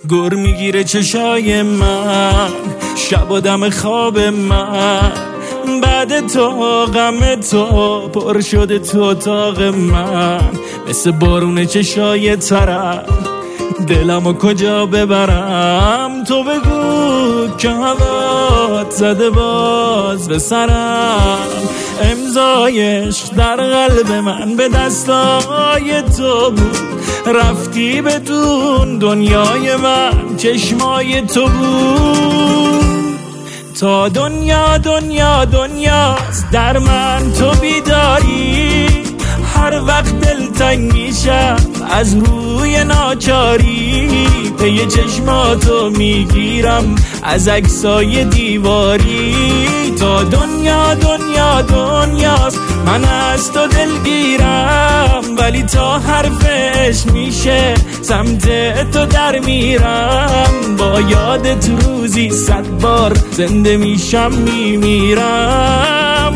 گر میگیره چشای من، شب و دم خواب من، بعد تو غم تو پر شده تو اتاق من، مثل بارون چشای ترم دلمو کجا ببرم. تو بگو که هوات زده باز به سرم، امضای عشق در قلب من به دستای تو بود، رفتی بدون دنیای من چشمای تو بود. تا دنیا دنیا دنیاست در من تو بیداری، هر وقت دلتنگ میشم از روی ناچاری، پی چشماتو میگیرم از عکسای دیواری. تا دنیا دنیا دنیاست من از تو دلگیرم، ولی تا حرفش میشه سمت تو در میرم، با یادت روزی 100 بار زنده میشم میمیرم.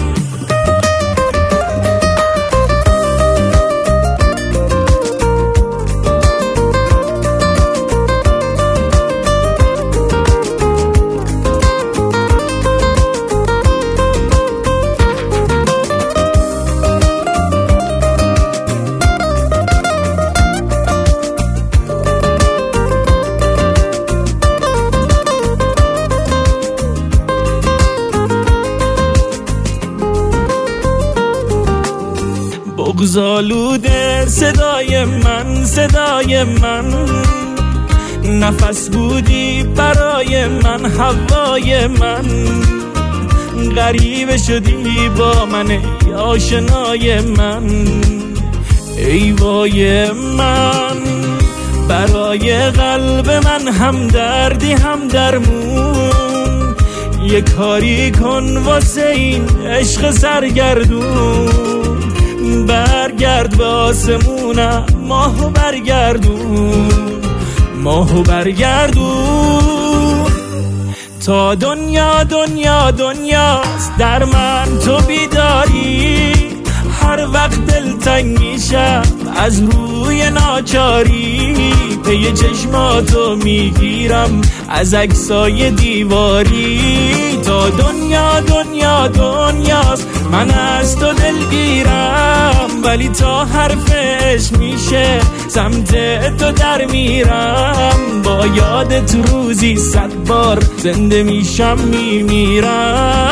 بغض‌آلوده صدای من، صدای من، نفس بودی برای من، هوای من، غریبه شدی با من ای آشنای من، ای وای من، برای قلب من هم دردی هم درمون، یه کاری کن واسه این عشق سرگردون، برگرد به آسمونم ماهو برگردون، ماهو برگردون. تا دنیا دنیا دنیاست در من تو بیداری، هر وقت دلتنگ میشم از روی ناچاری، پی چشماتو میگیرم از عکسای دیواری. تا دنیا دنیا دنیاست من از تو دلگیرم، ولی تا حرفش میشه سمت تو در میرم، با یادت روزی 100 بار زنده میشم میمیرم.